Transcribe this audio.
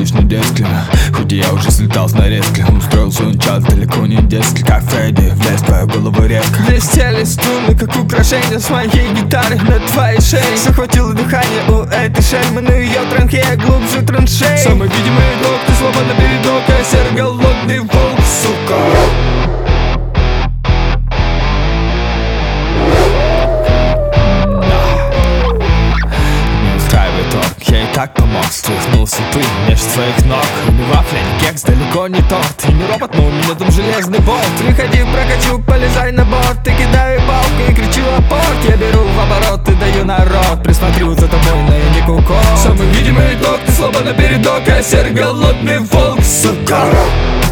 лишний детский. Хоть я уже слетал с нарезки, устроил свой час далеко не детский. Как Фредди, влез в твою голову редко. Блестели струны, как украшение с моей гитары на твоей шее. Захватило дыхание у этой шельмы, но ее транхея глубже траншей. Самый видимый игрок, ты словно на передок, а серый голодный волк, сука. Я и так помог, стряхнулся пыль между своих ног. Не вафля, не кекс, далеко не торт. И не робот, но у меня там железный болт. Приходи, прокачу, полезай на борт. Ты кидаю палку и кричу апорт. Я беру в оборот и даю народ. Присмотрю за тобой, но я не кукол. Самый видимый итог, ты слабо напередок, а серый голодный волк, сука.